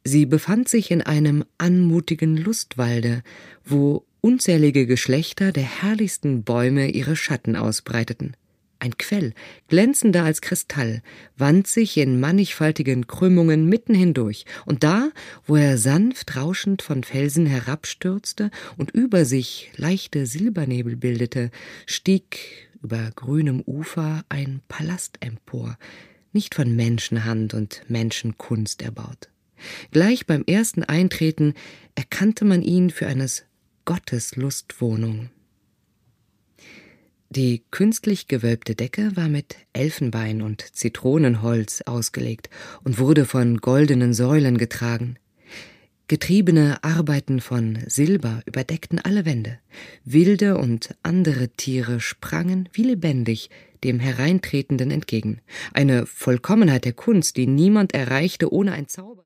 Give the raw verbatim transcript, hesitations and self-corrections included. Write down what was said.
Sie befand sich in einem anmutigen Lustwalde, wo unzählige Geschlechter der herrlichsten Bäume ihre Schatten ausbreiteten. Ein Quell, glänzender als Kristall, wand sich in mannigfaltigen Krümmungen mitten hindurch, und da, wo er sanft rauschend von Felsen herabstürzte und über sich leichte Silbernebel bildete, stieg über grünem Ufer ein Palast empor, nicht von Menschenhand und Menschenkunst erbaut. Gleich beim ersten Eintreten erkannte man ihn für eines Gottes Lustwohnung. Die künstlich gewölbte Decke war mit Elfenbein und Zitronenholz ausgelegt und wurde von goldenen Säulen getragen. Getriebene Arbeiten von Silber überdeckten alle Wände. Wilde und andere Tiere sprangen wie lebendig dem Hereintretenden entgegen. Eine Vollkommenheit der Kunst, die niemand erreichte ohne ein Zauber.